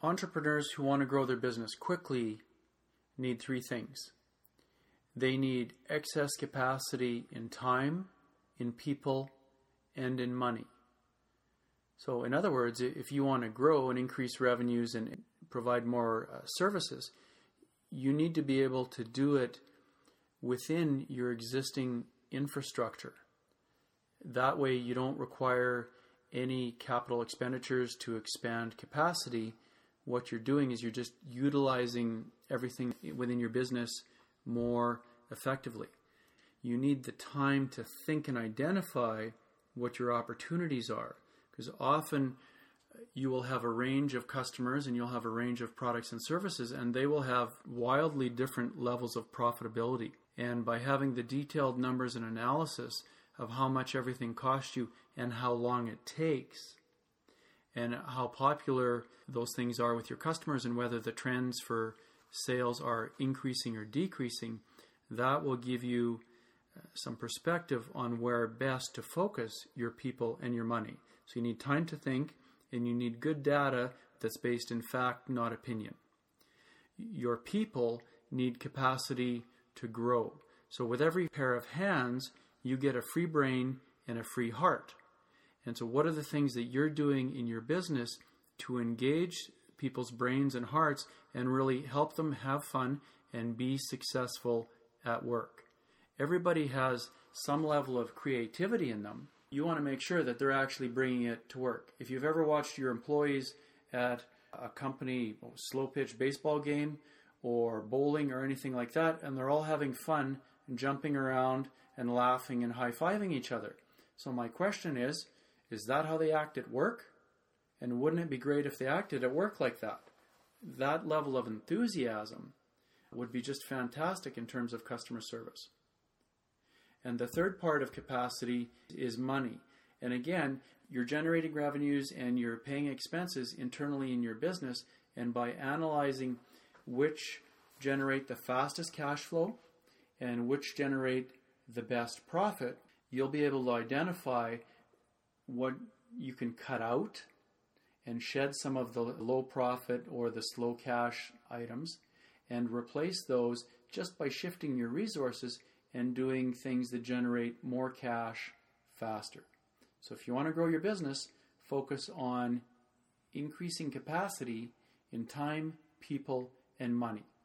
Entrepreneurs who want to grow their business quickly need three things. They need excess capacity in time, in people, and in money. So in other words, if you want to grow and increase revenues and provide more services, you need to be able to do it within your existing infrastructure. That way you don't require any capital expenditures to expand capacity. What you're doing is you're just utilizing everything within your business more effectively. You need the time to think and identify what your opportunities are, because often you will have a range of customers and you'll have a range of products and services, and they will have wildly different levels of profitability. And by having the detailed numbers and analysis of how much everything costs you and how long it takes and how popular those things are with your customers and whether the trends for sales are increasing or decreasing, that will give you some perspective on where best to focus your people and your money. So you need time to think, and you need good data that's based in fact, not opinion. Your people need capacity to grow. So with every pair of hands, you get a free brain and a free heart. And so what are the things that you're doing in your business to engage people's brains and hearts and really help them have fun and be successful at work? Everybody has some level of creativity in them. You want to make sure that they're actually bringing it to work. If you've ever watched your employees at a company slow pitch baseball game or bowling or anything like that, and they're all having fun and jumping around and laughing and high-fiving each other. So my question is that how they act at work? And wouldn't it be great if they acted at work like that? That level of enthusiasm would be just fantastic in terms of customer service. And the third part of capacity is money. And again, you're generating revenues and you're paying expenses internally in your business. And by analyzing which generate the fastest cash flow and which generate the best profit, you'll be able to identify what you can cut out and shed some of the low profit or the slow cash items and replace those just by shifting your resources and doing things that generate more cash faster. So if you want to grow your business, focus on increasing capacity in time, people, and money.